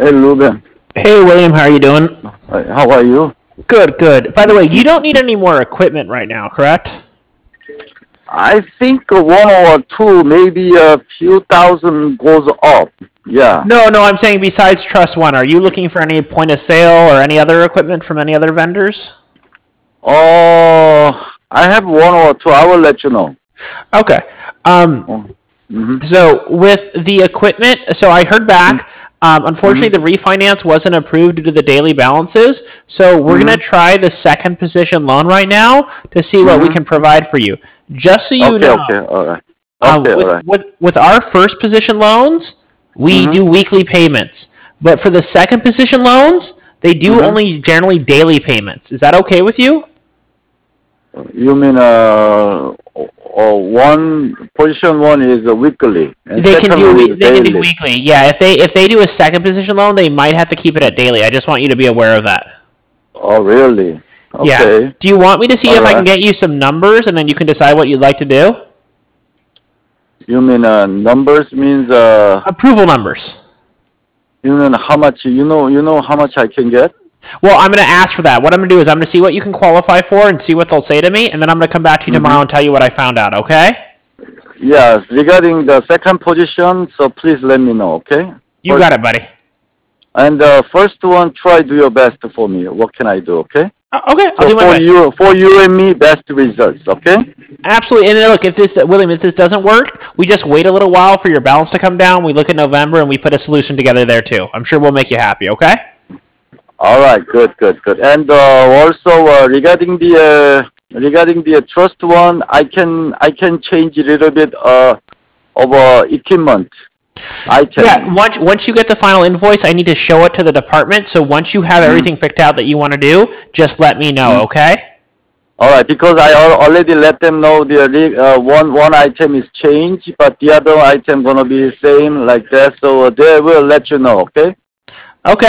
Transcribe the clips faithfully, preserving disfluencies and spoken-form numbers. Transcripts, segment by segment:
Hey, Ruben. Hey William, how are you doing? Hi, how are you? Good, good. By the way, you don't need any more equipment right now, correct? I think one or two, maybe a few thousand goes up. Yeah. No, no, I'm saying besides Trust One, are you looking for any point of sale or any other equipment from any other vendors? Oh, I have one or two. I will let you know. Okay. Um, Oh. Mm-hmm. so with the equipment, so I heard back. Um, unfortunately, Mm-hmm. the refinance wasn't approved due to the daily balances. So we're gonna Mm-hmm. try the second position loan right now to see what we Mm-hmm. can provide for you. Just so you Okay, know, okay, all right. um, Okay, all with right. with with our first position loans, we Mm-hmm. do weekly payments. But for the second position loans, they do Mm-hmm. only generally daily payments. Is that okay with you? You mean uh, uh, one position one is uh, weekly and They can second do one we- is they can do daily. weekly. Yeah, if they if they do a second position loan, they might have to keep it at daily. I just want you to be aware of that. Oh, really? Yeah. Okay. Do you want me to see All if I can right. get you some numbers and then you can decide what you'd like to do? You mean uh, numbers means uh, Approval numbers. you mean how much you know you know how much I can get? Well, I'm going to ask for that. What I'm going to do is I'm going to see what you can qualify for and see what they'll say to me, and then I'm going to come back to you Mm-hmm. tomorrow and tell you what I found out, okay? Yes, regarding the second position, so please let me know, okay? You First, got it, buddy. and the first one, try do your best for me. What can I do, okay? Uh, Okay, I'll So do my for best. you, for you and me, best results, okay? Absolutely. And then look, if this, William, if this doesn't work, we just wait a little while for your balance to come down. We look at November and we put a solution together there too. I'm sure we'll make you happy, okay? All right, good, good, good. And uh, also uh, regarding the uh, regarding the trust one, I can I can change a little bit uh, of uh, equipment Yeah, item. once once you get the final invoice, I need to show it to the department. So once you have Mm-hmm. everything picked out that you want to do, just let me know, Mm-hmm. okay? All right, because I al- already let them know the re- uh, one one item is changed, but the other item gonna be same like that. So uh, they will let you know. Okay. Okay.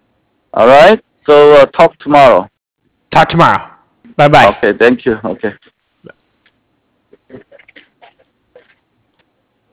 All right. So uh, talk tomorrow. Talk tomorrow. Bye bye. Okay. Thank you. Okay.